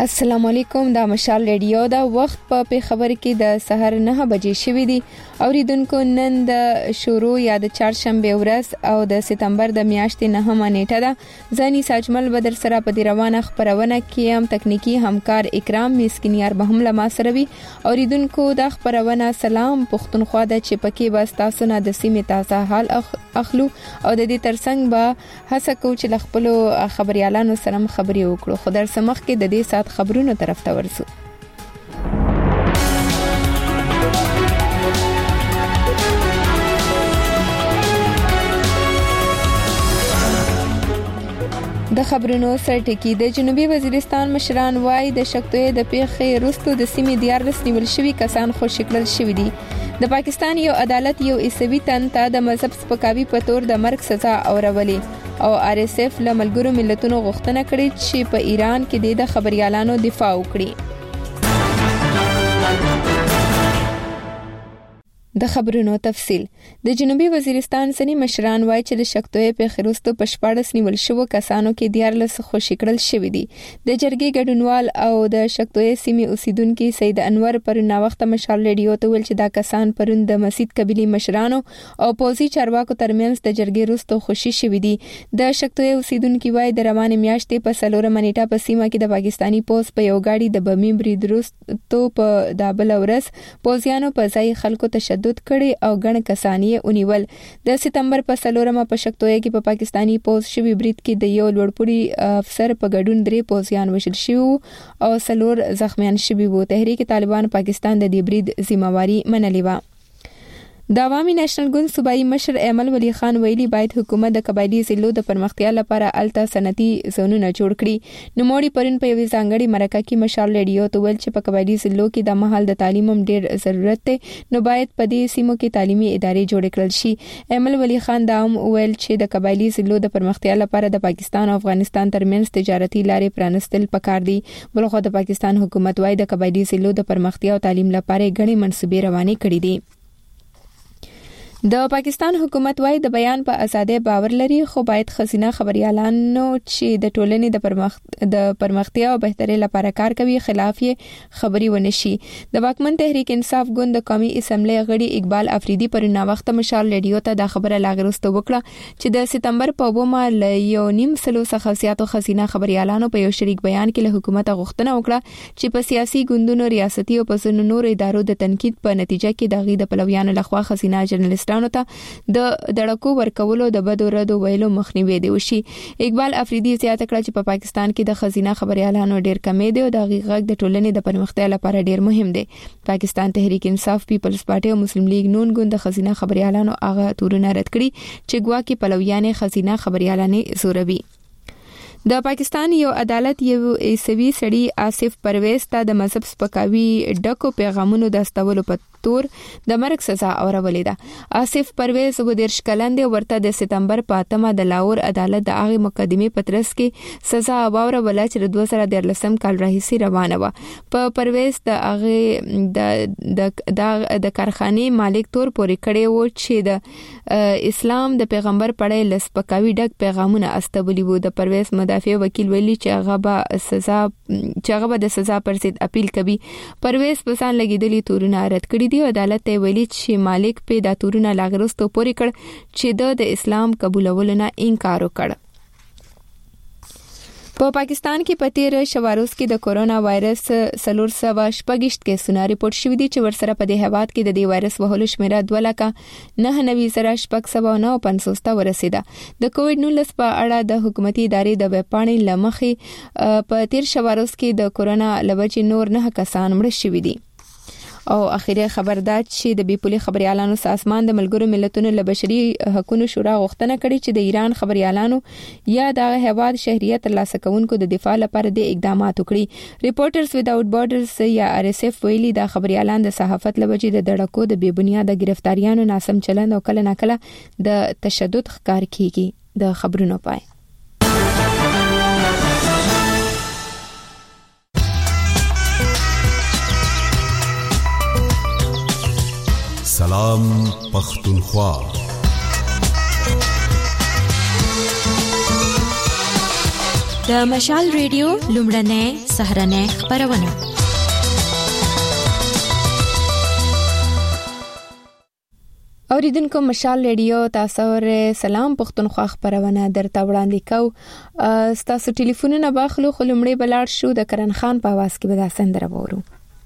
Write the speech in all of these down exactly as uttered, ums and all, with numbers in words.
السلام علیکم، دا مشال ریډیو دا وخت په خبر کې د سحر نه بجې شوې دي. اوریدونکو نن د شروع یا د چهارشنبه ورځ او د سپتمبر د میاشتې نهمه نیټه ده. ځاني ساجمل بدر سره په دی روانه خبرونه کې هم تکنیکی همکار اکرام مسکینیار به هم لما سره وي. اوریدونکو د خبرونه سلام پښتونخوا د چپکی بس تاسو نه د سیمه تازه حال اخلو او د دې ترڅنګ به هڅه کوو چې خپل خبريالانو سره خبري وکړو. خو در سمخ کې د دې سات خبرونو طرف ته ورسو. د خبرونو سرټکی د جنوبي وزیرستان مشران وای د شکتوې د پیښې وروسته د سیمې دیارلس نیول شوی کسان خوشی کړل شوی دي. د پاکستان یو عدالت یو عیسوي تن ته د مذهب سپکاوي په تور د مرګ سزا اورولې او آر اس اف له ملګرو ملتونو غوښتنه کړې چې په ایران کې د خبريالانو دفاع وکړي. د خبرونو تفصیل د جنوبي وزیرستان سنی مشران وای چې د شکتوې په خروستو په شپاړس نیول شو کسانو کې دیارلس خوشی کړل شوی دي. د جرګې ګډونوال او د شکتوې سیمې اوسیدونکو سید انور پر نا وخت مشال ریډیو ته ویل چې دا کسان پرون د مسجد قبيلي مشرانو او پوزي چارواکو ترمنځ د جرګې وروسته خوشی شوی دي. د شکتوې اوسیدونکو وای د روانه میاشتې په سلوره منیټه په سیمه کې د پاکستانی پوز په یو گاډي د بمی برید وروسته په دابل ورس پوزیانو په ځای خلکو ته کړي او ګڼ کسانې اونیول. د سپتمبر په سلورمه په شکتوې کې په پاکستانی پوز شوی برید کې د یو لوړپوړي افسر په ګډون درې پوزیان وشل شو او سلور زخمیان شوي وو. تحریک طالبان پاکستان د دې برید ذمہواری منلې و. د عوامي نېشنل ګوند صوبایي مشر ایمل ولی خان ویلي باید حکومت د قبایلی ضلعو د پرمختیا لپاره الته صنعتي زونونه جوړ کړي. نو موړي پرون په یوې ځانګړي مرکه کې مشال ریډیو ته ویل چې په قبایلی ضلعو کې د مهال د تعلیم هم ډېر ضرورت دی، نو باید په دې سیمو کې تعلیمي ادارې جوړ کړل شي. ایمل ولی خان دا هم ویل چې د قبایلی ضلعو د پرمختیا لپاره د پاکستان او افغانستان ترمنځ تجارتي لارې پرانستل پکار دي. بلخو د پاکستان حکومت وايي د قبایلی ضلعو د پرمختیا او تعلیم لپاره غني منصوبې روانې کړې دي. د پاکستان حکومت وايي د بیان په ازادۍ باور لري، خو باید خزینه خبريالانو چې د ټولنې د پرمخ د پرمختیا او بهترۍ لپاره کار کوي خلاف یې خبري ونشي. د واکمن تحریک انصاف ګوند د قومي اسمبلی غړي اقبال افریدي پر نا وخت مشال ریډیو ته د خبره لاغرسته وکړه چې د سپتمبر په ومه ل یو نیم سلو څخه زیاتو خزینه خبريالانو په یو شریک بیان کې له حکومت غوښتنه وکړه چې په سیاسي ګوندونو ریاستي او په نورو ادارو د تنقید په نتیجه کې د غي د پلویانو لخوا خزینه جرنالست ته د دړکو ورکولو د بدو ردو ویلو مخنیوي دی وشي. اقبال افریدي زیاته کړه چې په پاکستان کې د خزینه خبريالانو ډېر کمې دي او د غږ د ټولنې د پرمختیا لپاره ډېر مهم دی. پاکستان تحریک انصاف پیپلز پارټي او مسلم لیگ نون ګوند د خزینه خبريالانو هغه تورونه رد کړي چې ګواکې پلویان خزینه خبريالانې زوروي. د پاکستان یو عدالت یو عیسوي سړي آصف پرویز ته د مذهب سپکاوي ډکو پیغامونو د استولو په تور د مرګ سزا اورولې ده. آصف پرویز و دیرش کلن دی ورته د سپتمبر په اتمه د لاهور عدالت د هغه مقدمې په ترڅ کې سزا اوروله چې د دوه زره دیارلسم کال راهیسې روانه و. په پرویز د هغه د د د کارخانې مالک تور پورې کړي وو چې د اسلام د پیغمبر پړې لسپکاوي ډک پیغامونه استولي وو. د پرویز مدافع وکیل ویلي چې هغه به سزا چې هغه به د سزا پر ضد اپیل کوي. پرویز پسان لګیدلي تورونه رد کړي دي. عدالت ته ویلي چې مالک په دا تورونه لاغرستو پورې کړ چې د اسلام قبولولو نه انکار وکړ. په پاکستان کې په تیر شواروز کې د کورونا وایرس سلور سوا شپږشت کیسونه ریپورت شوي دي چې ورسره په دې هواد کې د دې وایرس وهلو شمیره دوه لکه نه نوي زره شپږ سوه نه پنځوس ته ورسیده. د کووډ نولس په اړه د حکومتي ادارې د ویب پاڼې لمخې په تیر شواروز کې د کورونا لوجې نور نه کسان مړ شوي دي. او اخیری خبر دا چې د بیپولي خبريالانو سازمان د ملګرو ملتونو له بشري حقوقو شورا غوښتنه کړې چې د ایران خبريالانو یا د هواد شهريت ترلاسه کوونکو د دفاع لپاره د اقدامات وکړي. ریپورټرز ویداوت بارډرز یا آر اس اف ویلي د خبريالان د صحافت لوجې د دړکو د بې بنیاده گرفتاریانو ناسم چلند او کله ناکله د تشدد ښکار کیږي. د خبرونو پای سلام پختونخوا. د مشال ریډیو لومړنۍ سهرنۍ خبرونه. اوریدونکو مشال ریډیو تاسو ور سلام پښتونخوا خبرونه درته وړاندې کو. تاسو ټلیفونونه باخلو خو لمړی بلاړ شو د کرن خان په आवाज کې به دا سندره وورو.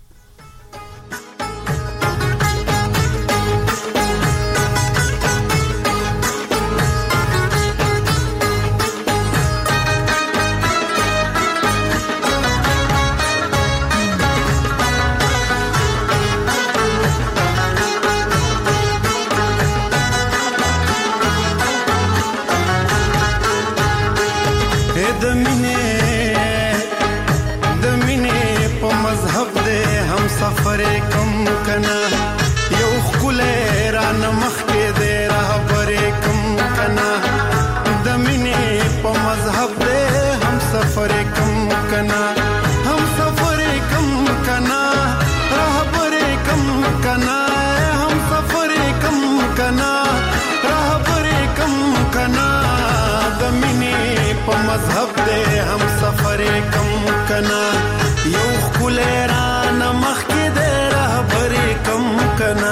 सफर कम कना यो खुले रान मख के दे रहबर कम कना दमिने प मजहब दे हम सफर कम कना हम सफर कम कना रहबर कम कना हम सफर कम कना रहबर कम कना दमिने प मजहब दे हम सफर कम कना यो खुले रान मख कम कना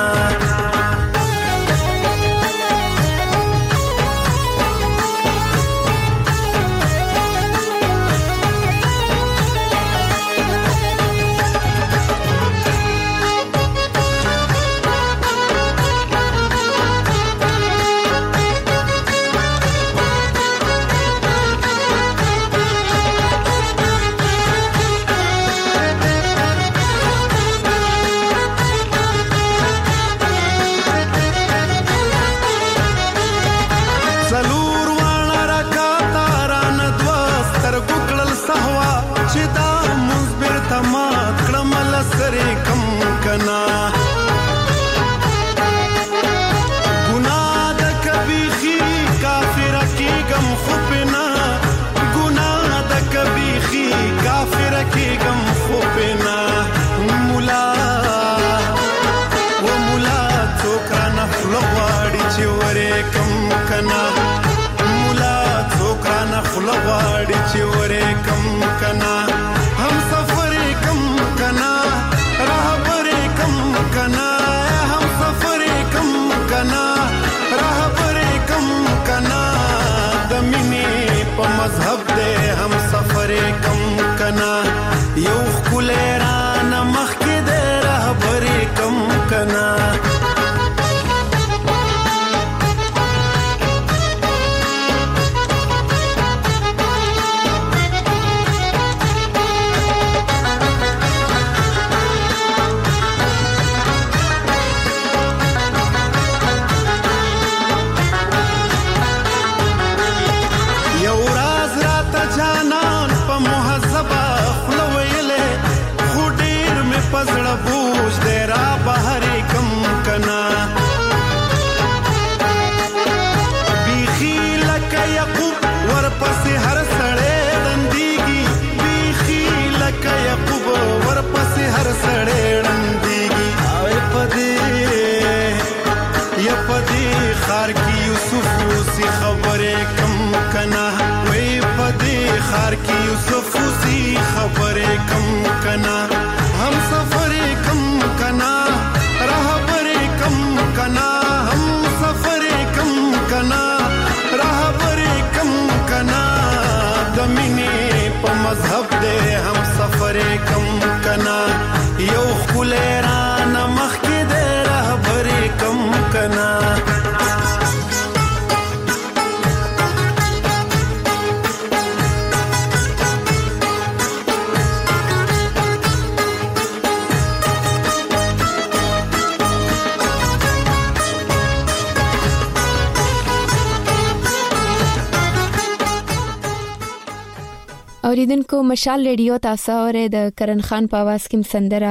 اوریدونکو مشال ریډیو تاسو اورئ د کرن خان په आवाज کې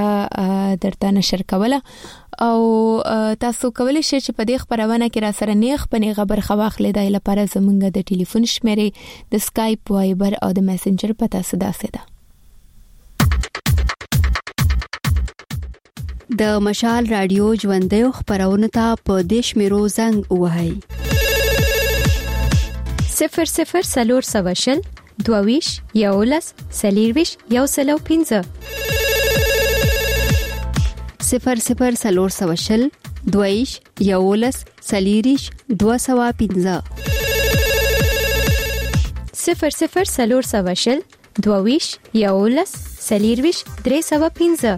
سندره درته نشر کوله او تاسو کولی شئ چې په دې خبرونه کې را سره نیغ پنې خبر خواخلې د لپاره زمونږ د ټلیفون شمیرې د سکایپ وایبر او د میسنجر پتا صدا سده د مشال رادیو ژوندۍ خبرونه ته په دیش میرو زنګ وهاي صفر صفر سلور سوشل دویش یولس سلیرویش یو سلو پنځه صفر صفر سلور سوشل دویش یولس سلیریش دو سوا پنځه صفر صفر سلور سوشل دویش یولس سلیرویش درې سوا پنځه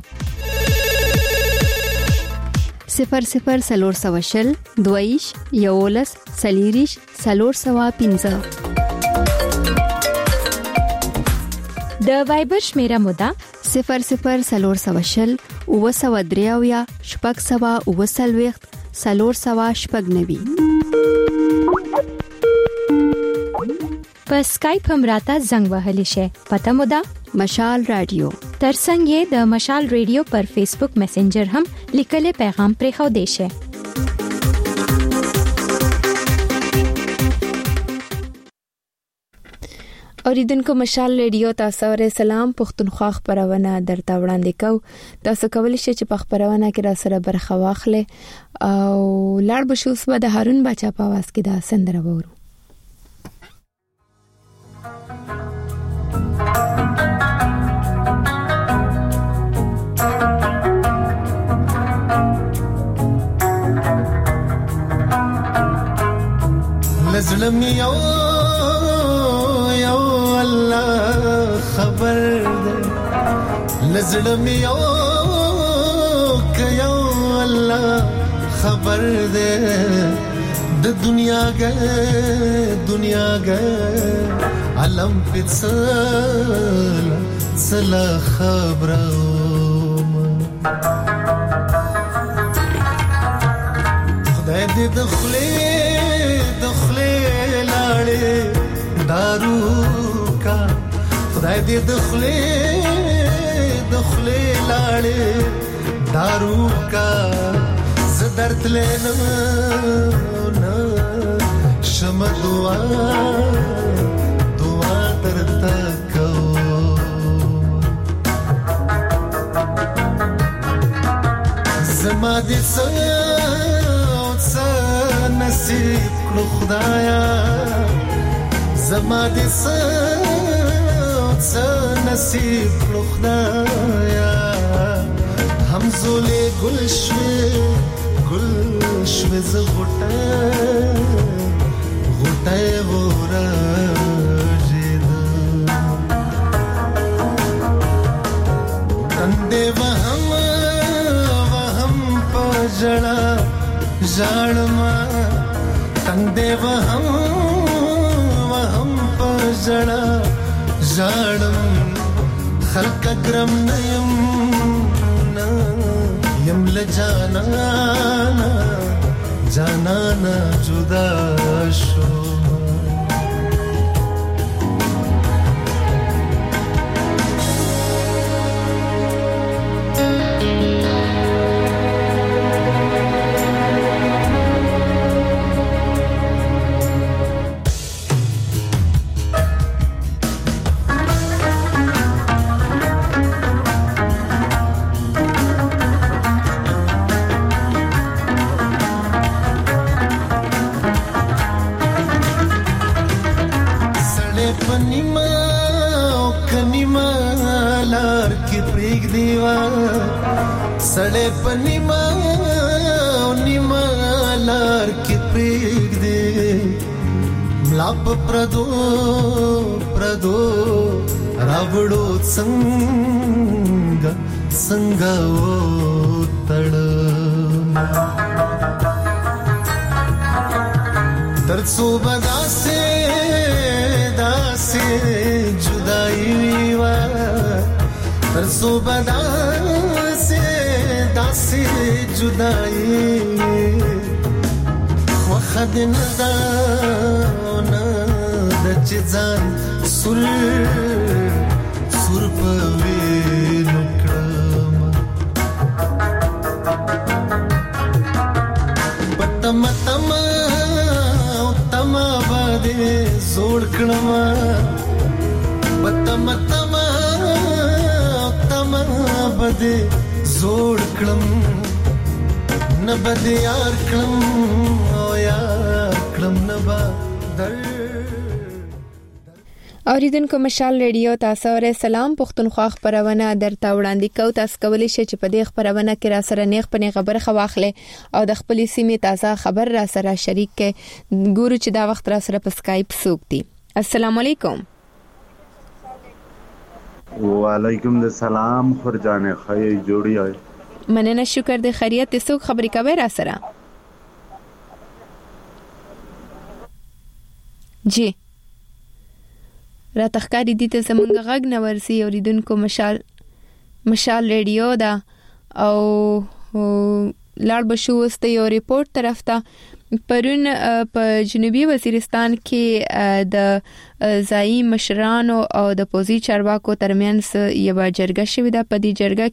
صفر صفر سلور سوشل دویش یولس سلیریش سلور سوا پنځه د وایبر شمیره مودا صفر صفر سلور سوشل او سوا دریاویا شپږ سوا او سلويخت سلور سوا شپږ نوي په اسکایپ هم راته زنګ وهلی شي پته مودا مشال رادیو ترڅنګ یې د مشال رادیو پر فیسبوک میسنجر هم لیکلي پیغام پرې خو دی شي اوریدونکو مشال رادیو تاسو سره سلام پښتونخوا خبرونه درته وړاندې کو تاسو کولی شئ چې په خبرونه کې را سره برخه واخلئ او لاړ بشو صبح د هارون بچا په आवाज کې دا سندره وورو لزلم یو یو الله خبر ده لزلم یو ک یو الله خبر ده د دنیا ګه دنیا ګه علم پڅل سلا خبرو خدای دې دخلي دارو کا خدای دې دخلي دخلي لاړې دارو کا زدرت لنه نه شم دعا دعا درته کو زما دې څه نصیب کړو خدایا زما دې څه نصیب کړو خدایا همزولې ګل شوې ګل شوې ز غټه غټه ورجید اندې وهم وهم پجړه ژړما اندې وهم زړه ژړم خلق ګرم نیم نه یم لجانا جانا نه جدا شو सड़े पनिमा निमा लार के प्रेग दे मलाप प्रदो प्रदो रावड़ो संग संगा ओ तड़ तरसो बदा से दासे जुदाई वा तरसो बदा दासी जुदाई وخد ندا نه د چزان سر سر په وینو کړم پتم تم تم باندې زوړ کړم پتم تم تم باندې زوړ کړم نه بد یار کړم او یار کړم نه با در اوریدونکو مشال ریډیو تاسو سره سلام پښتونخوا خبرونه درته وړاندې کوي. تاسو کولی شئ چې په دې خبرونه کې را سره نیغ پنې خبر خواخلې او د خپل سیمې تازه خبر را سره شریک کړئ. ګورو چې دا وخت را سره په سکایپ څوک دي. السلام علیکم. وعلیکم السلام خورجان خی جوړی آی مننه شکر د خیریت څوک خبرې کوي را سره؟ جی را تخکاری دي ته زمونږ غږ نه ورسي. اوریدونکو مشال مشال ریډیو دا او لاړ بشو واست یو ریپورت طرف ته. پرون په جنوبي وزیرستان کې د ځایي مشرانو او د پوزي چارواکو ترمنځ یو جرګه شوې ده. په دې جرګه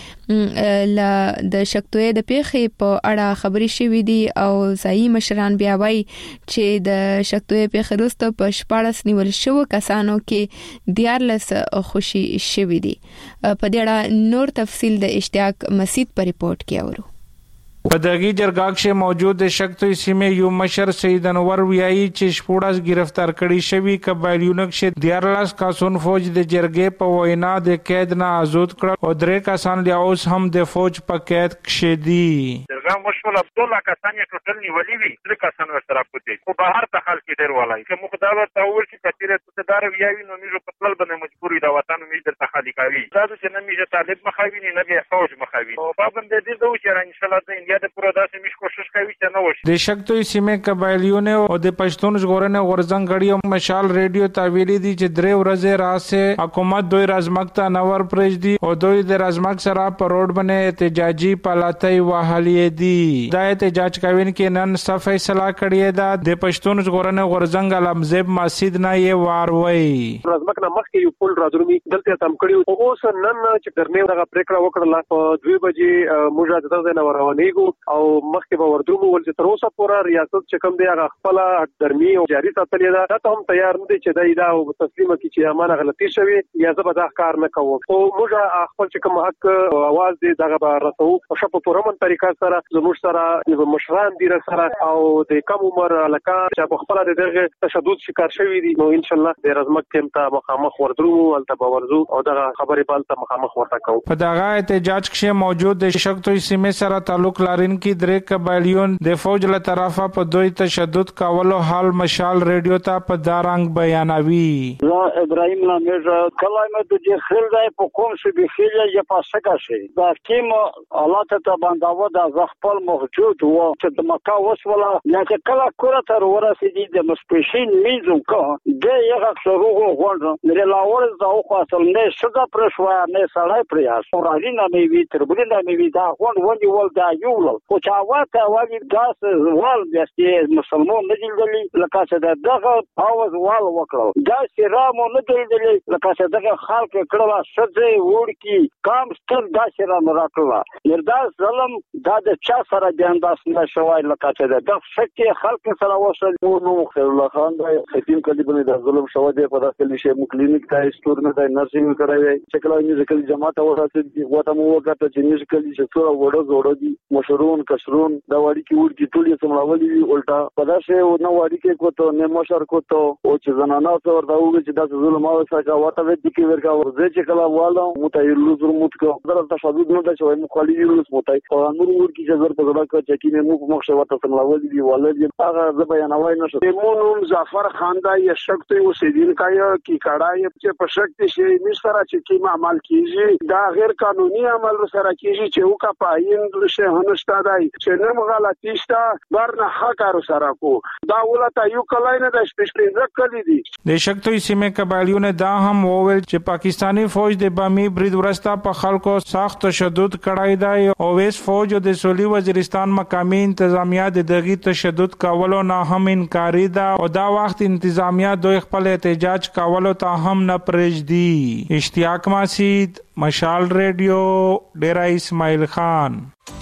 کې ل د شکتوې د پیښې په اړه خبرې شوې دي او ځایي مشران بیا وایي چې د شکتوې پیښې وروسته په شپاړس نیول شوو کسانو کې دیارلس خوشي شوې دي. په دې اړه نور تفصیل د اشتیاق مسید په ریپورت کې اورو. په دغه جرګه کې موجود شکتوی سیمې یو مشر سید انور ویایي چې شپوړاس گرفتار کړي شوی قبایلیونو کې دیارلاس کاسون فوج د جرګې په وینا د قید نه آزاد کړ او درې کسان له اوس هم د فوج په قید کې دي. جرګه مشول عبد الله کسان یې ټول نیولې وي. درې کسان ورسره پټي خو بهر ته خلک ډیر ولای چې مخدار ته ور چې کثیره ستدار ویایي نو موږ په خپل باندې مجبورې دا وطن موږ درته خالي کوي. دا چې نه موږ طالب مخاوي نه به فوج مخاوي او پابند دې دوه چې ان شاء الله د د پرودا سیمه کوشش کوي چې نو وشي. د شکتوی سیمې قبایلیونو او د پښتون ژغورنې غورځنګ غړي مشال ریډیو ته ویلي دي چې درې ورځې راسه حکومت دوی رازمکتا نور پرېږدي او دوی د رازمک سره په روډ باندې احتجاجي پالاتای وهلې دي. دا احتجاج کوي کې نن صف فیصله کړی دا د پښتون ژغورنې غورځنګ علمزیب مسجد نه یې واروي. رازمک نه مخکې یو پول راځرمي دلته تم کړیو او اوس نن چې درنه دغه پریکړه وکړه په دوه بجې موږ د دغه نه روانېګو او مخکې به ورته ول چې تر اوسه پورې ریاست چې کوم دی هغه خپل درمي او جاري ساتلې ده. دا هم تیار نه دي چې دا ایدا تسلیمه کی چې امانه غلطي شوی یا زه به دا کار نه کوم. او موږ خپل چې کوم حق आवाज دی دغه به رسو او شپه پرمن طریقه سره زموږ سره مشران دي سره او د کم عمر لکه چې په خپل دغه تشدد شکار شوی دي نو ان شاء الله د رزمک تیم ته مخامخ وردرو ولته باورزو او دغه خبرې بالته مخامخ ورته کوو. په دغه احتجاج کې موجود د شکتوی سیمې سره تعلق لرین کی درې قبایلیون د فوج له طرفه په دوی تشدد کولو حال مشال ریډیو ته په دارنګ بیانوي. زه ابراهیم نامیږه کلمه د دې خلای په کوم شي به خلای یا پاسکه شي دا کیم الله ته باندې د خپل موجود وو چې د مکه وسوله لکه کله کوره تر ورسېدي د مسپیشین میزو کو د یو څوغو غوړ نه لاول زاو خاصل نه شګه پرشوا نه سړی پریاس اورالي نه می وی تر بل نه می وی دا غوړ ونی ول دا یو خو چا واته والی داس وال دستي مسلمان نه دي لکه څه دغه اواز وال وکړو دا سرامو نه دي لکه څه دغه خلک کړه شځه وړکی کام ستر دا سرام راکړه نردا ظلم دا د چا سره د انداز نه شوای لکه څه د شکه خلک سره وصل نو خیر الله خان دا ختم کړي باندې د ظلم شوه د په داخلي شي کلینیک ته استور نه د نرسینګ کراوي چې کله میوزیکل جماعت ورته وته مو وکړه چې میوزیکل چې څو وړو جوړو دي مشرون کشرون دا وړي کې ورګي ټول یې سمراولي الټا پداسه نو وړي کې کوته نه مشر کوته او چې زنانه څور دا وږي چې دا ظلم او څنګه واته وې کې ورکا ورځي چې کله والو متایلو زر مت کو دا تشدد نه دا چې مو خالي یو متای او نور ورګي چې زر په زړه کې چې کې مو مخ شو ته سمراولي دی ولې هغه ز بیانوي نشو مونږ ظفر خان دا یې شکت او سیدین کای کی کړای چې په شکت شي مشترا چې کی عمل کیږي دا غیر قانوني عمل سره کیږي چې وکا پاین شه هنشتا دای چې نه غلطی شته ورنه حق سره کو دا ولته یو کلای نه د سپیشل کلی دي. د شکتوی سیمې قبایلیونه دا هم وویل چې پاکستانی فوج د بامي برید ورسته په خلکو سخت تشدد کړای دی او ویس فوج د سولي وزیرستان مقامی انتظامیه د دغه تشدد کولو نه هم انکاری ده او دا وخت انتظامیه دوی خپل احتجاج کولو ته هم نه پرېږدي. اشتیاق مسید مشال ریډیو ډیرا اسماعیل خان.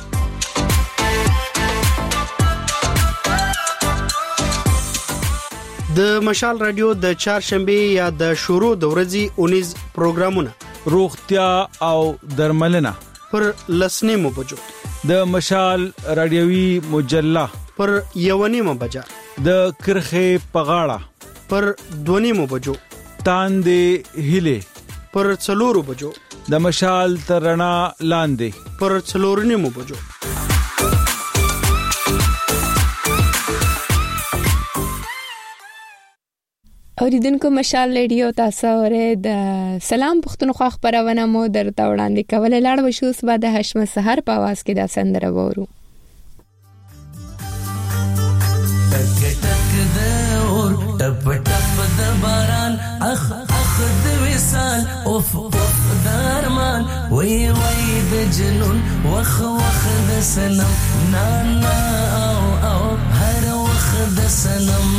د مشال رادیو د چهارشنبه یا د شروع د ورځې اونیز پروګرامونه روغتیا او درملنه پر لسنیمو بجو د مشال رادیوي مجله پر یونیمو بجا د کرخه پغاړه پر دونیمو بجو تاندې هیله پر څلورو بجو د مشال ترنا لاندې پر څلور نیمو بجو. اوریدونکو مشال ریډیو تاسو اوره د سلام پښتونخوا خبرونه مو درته وړاندې کوله. لاړ وشو صبح د هشم سحر په आवाज کې دا سندره وورو. ټک ټک د اور ټپ ټپ د باران اخ اخ د وصال اوف اوف درمان وی وی د جنون وخ وخ د سنم نا نا او او هر وخ د سنم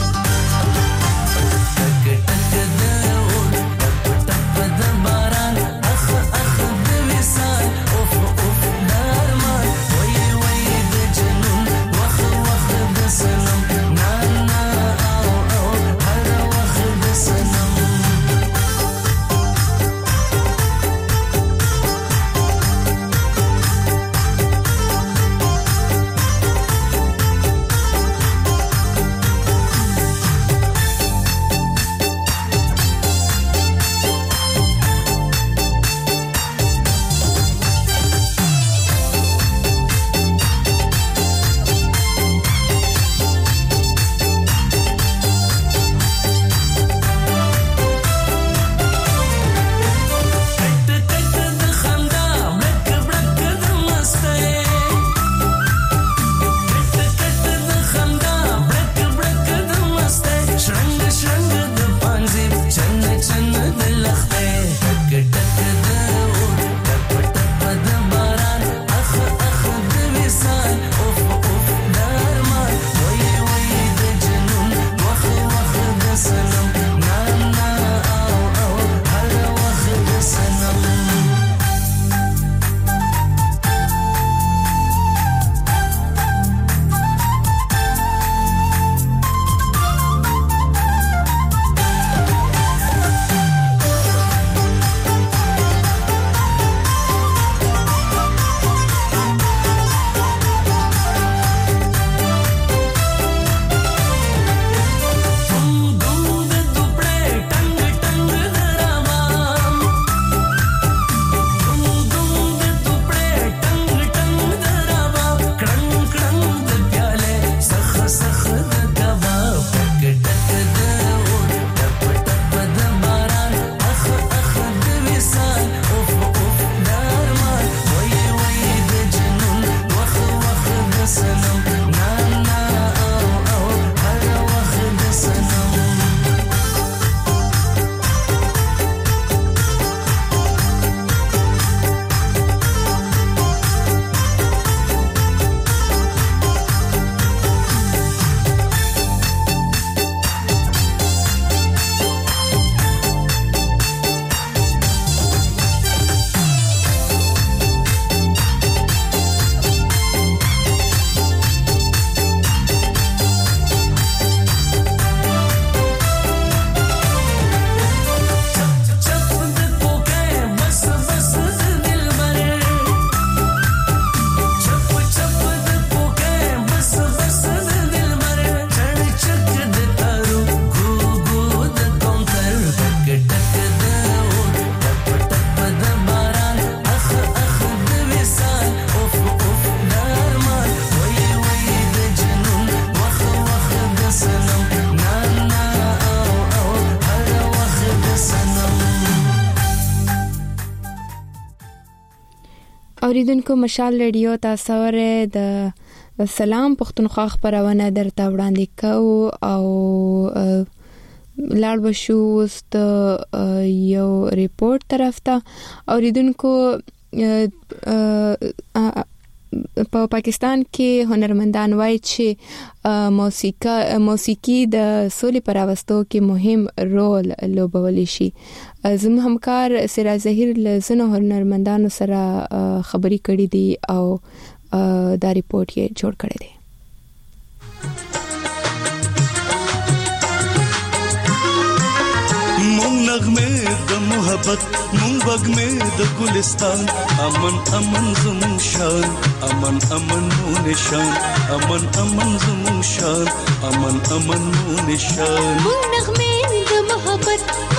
اوریدونکو مشال ریډیو تاسو اوره د سلام پښتونخوا خبرونه درته وړاندې کوو او لاړ بشو واست یو ریپورت طرف ته. اوریدونکو په پاکستان کې هنرمندان وایي چې موسیقي موسیقي د سولې پر راوستو کې مهم رول لوبولی شي. زموږ همکار سراج ظهیر له زنو هنرمندانو سره خبري کړې دي او دا ریپورت یې جوړ کړی دی. مون نغمه د محبت مون وګمه د ګلستان امن امن زمون شان امن امن مو نشان امن امن زمون شان امن امن مو نشان مون نغمه د محبت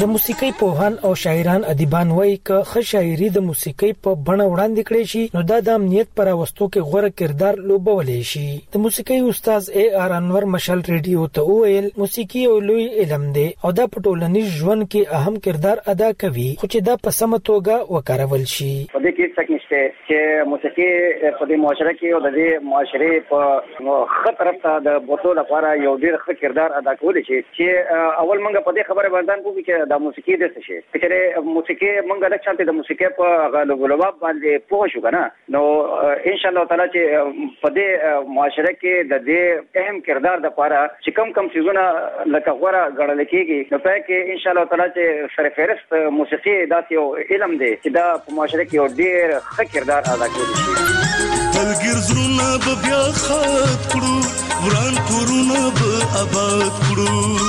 د موسیقۍ پوهان او شاعران ادیبان وایي ک خ شاعري د موسیقۍ په بڼه وړاندې کړي شي نو دا د امنیت پر واستو کې غوړه کردار لوبولې شي. د موسیقۍ استاد اے آر انور مشال ریډیو ته وویل موسیقي یو لوی علم دی او دا په ټولنیز ژوند کې اهم کردار ادا کوي خو چې دا په سمه توګه وکارول شي. په دې کې څه نشته چې موسیقي په دې معاشره کې او د دې معاشره په خه طرف ته د بوتلو لپاره یو ډیر ښه کردار ادا کولی شي چې اول موږ په دې خبره باندې کوو چې د موسیقي د څه شي چې موسیقي موږ د چانته د موسیقي په غلبلوب باندې پوه شو کنه نو ان شاء الله تعالی چې په دې معاشره کې د دې اهم کردار د لپاره چې کم کم چیزونه لکه غوړه غړل کېږي نو په کې ان شاء الله تعالی چې سرفهرست موسیقي داسې یو علم دی چې دا په معاشره کې یو ډیر ښه کردار ادا کوي. دلګر زړونه به بیا خاط کړو وران کورونه به آباد کړو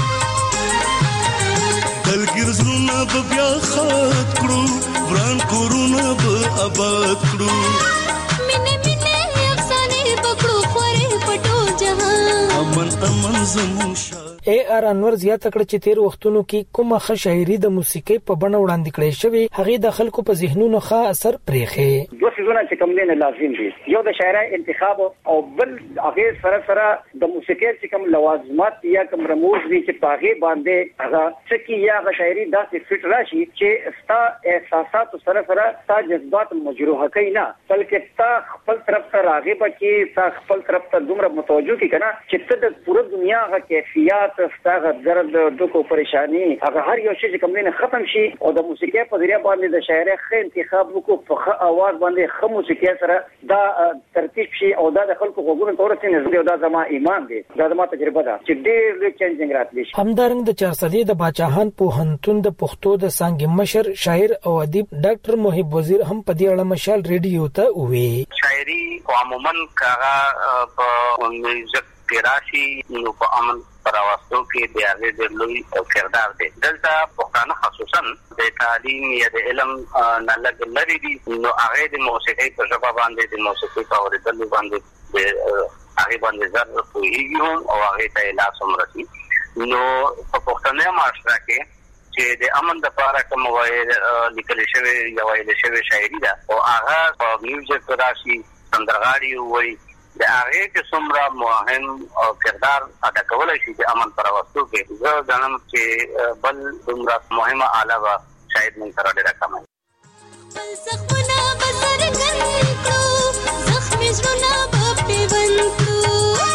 دلګر زړونه به بیا خاط کړو وران کورونه به آباد کړو مینه مینه افسانه پکړو خورې پټو جهان امن امن زموږ اے آر انور زیاته کړ چې تیر وختونو کې کومه ښه شاعري د موسیقۍ په بڼه وړاندې کړې شوې هغه د خلکو په ذهنونو ښه اثر پرېخې. دوه سيزونه چې کوم دي لازم دي یو د شاعرۍ انتخاب او بل هغه سره سره د موسیقۍ چې کوم لوازمات یا کوم رموز دي چې پاغه باندې هغه څکی یا غ شاعري داسې فټ راشي چې ستا احساسات سره سره ستا جذبات مجروح کوي نه بلکې ستا خپل طرف ته راغب کې ستا خپل طرف ته دومره متوجه کی کنه چې ته د پوره دنیا غ کیفیت ستاسو درد دکو پریشانی هغه هر یو شی چې کوم نه ختم شي او د موسیقۍ په ذریعہ باندې د شاعرۍ ښه انتخاب وکړو په ښه आवाज باندې ښه موسیقۍ سره دا ترتیب شي او دا د خلکو غوږونو ته ورسېږي نو دا زما ایمان دی دا زما تجربه ده چې ډېر لوی چینجینګ راتلی شي. همدارنګ د چارسدې د باچاهان پوهنتون د پښتو د څانګې مشر شاعر او ادیب ډاکټر محب وزیر هم په دې اړه مشال ریډیو ته وویل شاعري عموما کاغه په میوزیک تراشی نو په امن پراوستو کې د هغه د لوی کردار دی. دلته پښتانه خصوصا د تعلیم یا د علم نه لږ لري دي نو هغه د موسیقۍ په ژبه باندې د موسیقۍ په اورېدل باندې د هغه باندې زر کوي او هغه ته لاس مرسي نو په پښتنه معاشره کې چې د امن د لپاره کوم وایي لیکل شوی یا وایي شوی شاعري ده او هغه په میوزیک تراشی سندرغاړي وایي د هغه کې څومره مهم او کردار ادا کولای شي د امن پر واستو کې زه غواړم چې بل دومره مهمه علاوه شاید من سره ډیره کمه زخمونه بسر کړو زخم زړونه په پیوند کړو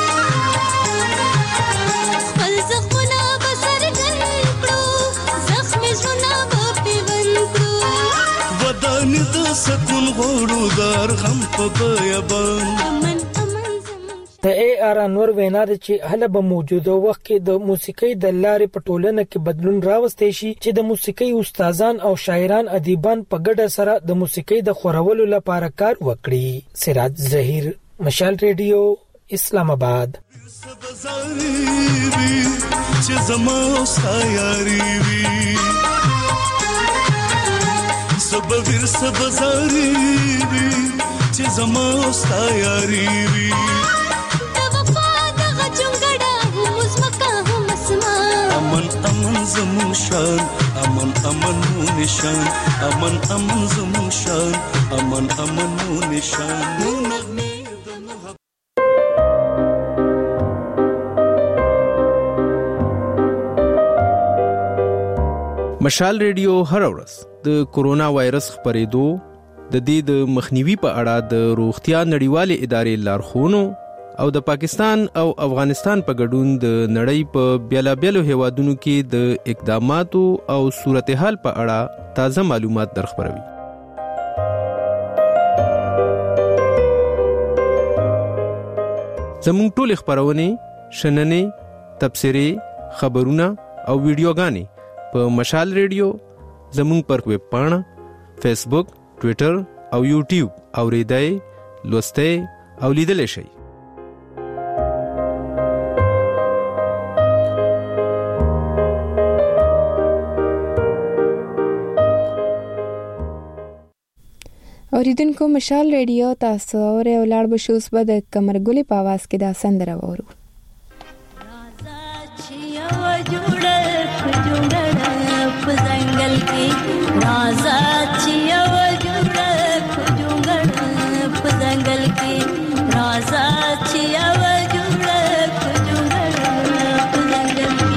خپل زخمونه بسر کړو زخم زړونه په پیوند کړو ودان د سکون غوړو دار غم په بیابان. د اے آر انور وینا ده چې هله به موجوده وخت کې د موسیقۍ د لارې په ټولنه کې بدلون راوستي شي چې د موسیقۍ استادان او شاعران ادیبان په ګډه سره د موسیقۍ د خورولو لپاره کار وکړي. سراج ظهیر مشال ریډیو اسلام آباد. چې زما سایاري وي سبویر سبزاري وي چې زما سایاري وي امن امن زمون شان امن امن مو نشان امن امن زمون شان امن امن مو نشان. مشال ریډیو هر ورځ د کورونا وایرس خپرېدو د دې د مخنیوي په اړه د روغتیا نړیوالې ادارې لارښوونو او د پاکستان او افغانستان په ګډون د نړۍ په بیلابیلو هیوادونو کې د اقداماتو او صورتحال په اړه تازه معلومات درخبروي. زموږ ټول خبرونه شننې تبصرې خبرونه او ویډیوګانې په مشال ریډیو زموږ پر ویب پاڼه فیسبوک ټوئیټر او یوټیوب اوریدای لوستئ او لیدل شئ. اوریدونکو مشال ریډیو تاسو اورئ او لاړ به شو اوس به د کمرګلې په आवाज کې دا سندره وورو. राजा चिया वजुड़ा खुजुंगड़ पजंगल की राजा चिया वजुड़ा खुजुंगड़ पजंगल की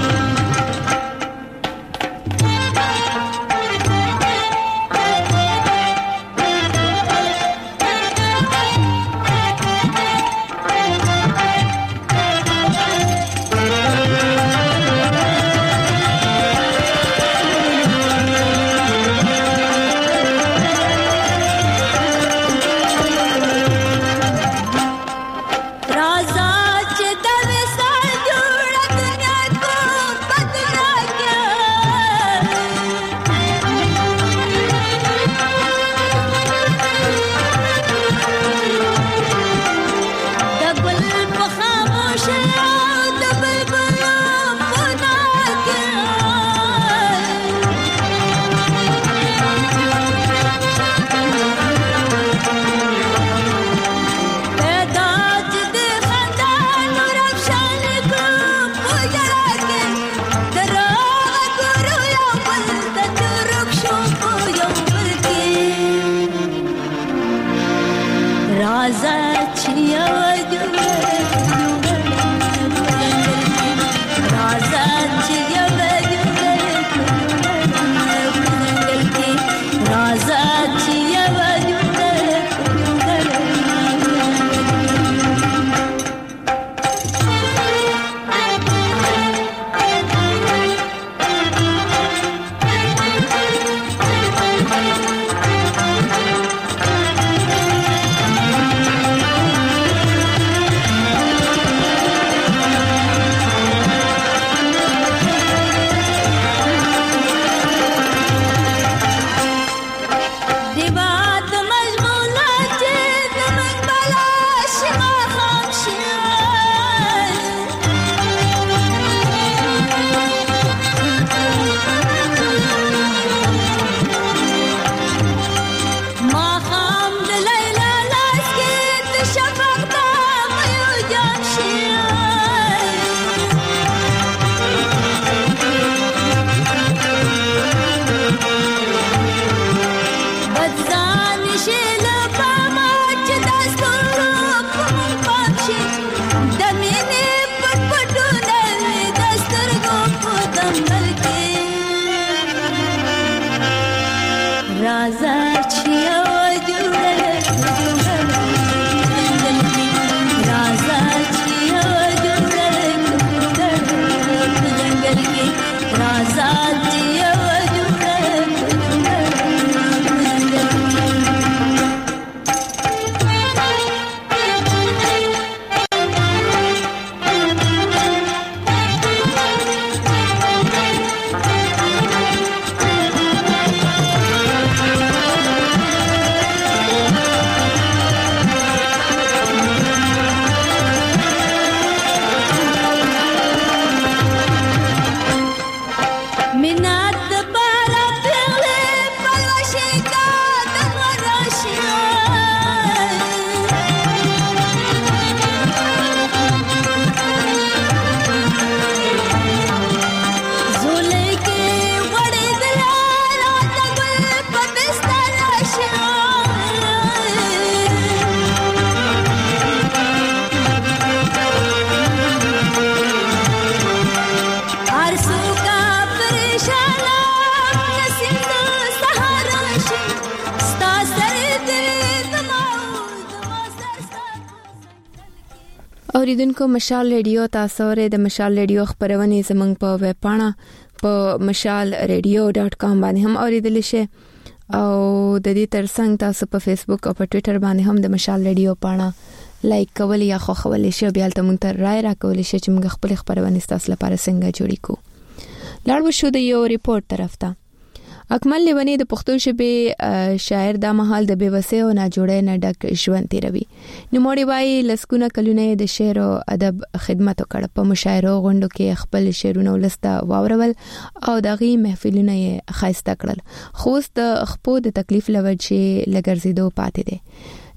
اوریدونکو مشال ریډیو تاسو ورې د مشال ریډیو خبرونه زمنګ په ویب پاڼه په مشال ریډیو ډاټ کام باندې هم اوریدل شي او د دې ترڅنګ تاسو په فیسبوک او په ټوئیټر باندې هم د مشال ریډیو پاڼه لایک کول یا خو خول شي بیا تل مونږ ته رائے راکول شي چې موږ خپل خبرونه تاسو لپاره څنګه جوړی کو لاړ وشو د یو ریپورت طرف ته اکمل لیونی د پښتو ژبې شاعر د مهال د بیوسه او ناجوړې نه ډک ژوند تیروي نوموړي وايي لسکونه کلونه د شعر او ادب خدمت وکړ په مشاعره غونډو کې خپل شعرونه ولسته واورول او دغه محفلونه یې خاصه کړل خو د خپو د تکلیف لوجه لګرزیدو پاتې دي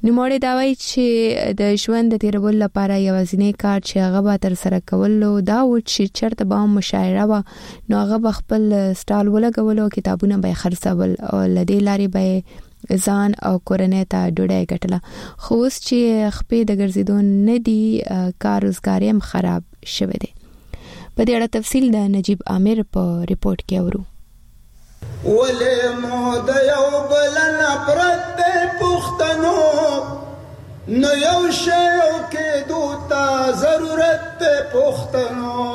نوموړی دا وایي چې د ژوند د تیرولو لپاره یوازینی کار چې هغه به تر سره کولو دا و چې چرته به مشاعره و نو هغه به خپل سټال ولګول او کتابونه به خرڅول او لدې لارې به ځان او کورنۍ ته ډوډۍ ګټله. خو اوس چې خپې د ګرځېدو نه دي کار روزګار هم خراب شوی دی. په دې اړه تفصیل د نجیب عامر په ریپورت کې اورو. ولې مو د یو بل نفرت د پښتنو نو یو شی کې دوتا ضرورت د پښتنو.